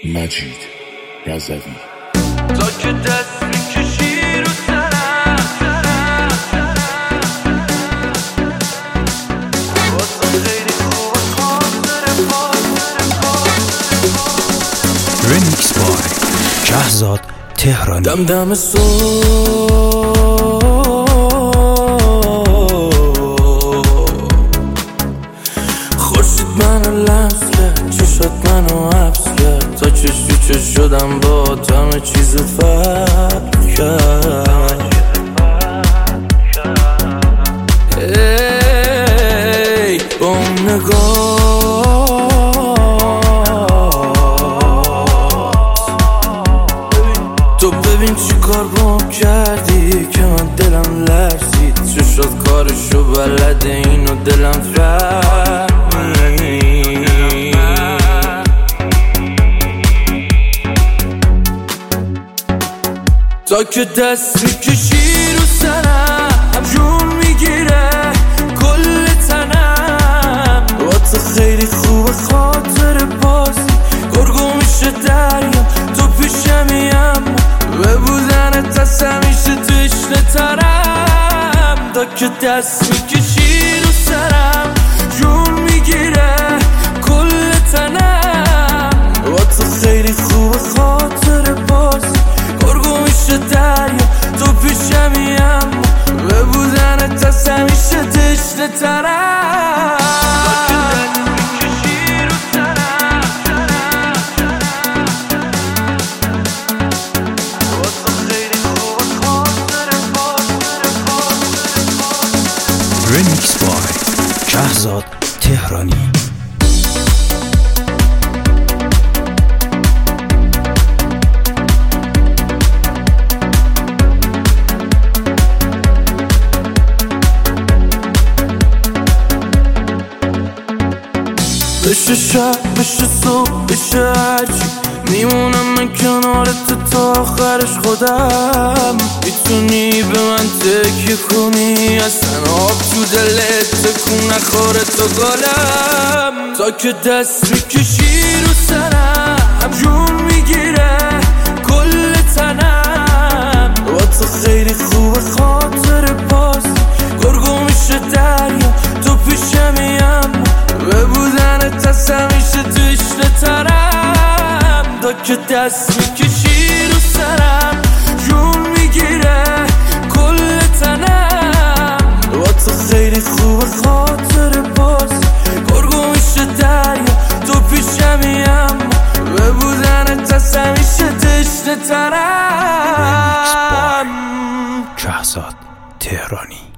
مجید رضوی. تا که دست میکشی رو سرم واسه خیلی خوب خاطر ریمیکس بای شهزاد تهرانی. دم دم صبح خورشید منو لمس کرد، چشات منو حبس کرد، تا چش تو چش شدم با همه چیز فرق کرد. ای با اون نگاه تو ببین چی کار بام کردی که من دلم لرزید. چشات کارشو بلده اینو دلم فهمید. تا که دست میکشی رو سرم جون میگیره کل تنم. با تو خیلی خوبه خاطر بازی گرگو میشه دریا تو پیشمیم به بودنت از همیشه تشنه ترم. تا که دست میکشی رو سرم جون میگیره کل تنم. با تو خیلی خوبه خاطر بازی گرگو میشه دریا تو پیشمیم به بودنت از همیشه تشنه ترم. ریمیکس بای شهزاد تهرانی. بشه شب بشه صبح بشه هرچی میمونم من کنارت تا آخرش خودم. میتونی به من تکیه کنی اصلا آب تو دلت تکون نخوره تو گالم. تا که دست میکشی رو سرم جون میگیره کل تنم. با تو خیلی خوبه خاطر بازی گرگو میشه دریا تو پیشمیم به بودنت از همیشه تشنه ترم. تا که دست میکشی رو سرم جون میگیره کل تنم. با تو خیلی خوبه خاطر بازی گرگو میشه دریا تو پیشمیم به بودنت از همیشه تشنه ترم. شهزاد تهرانی.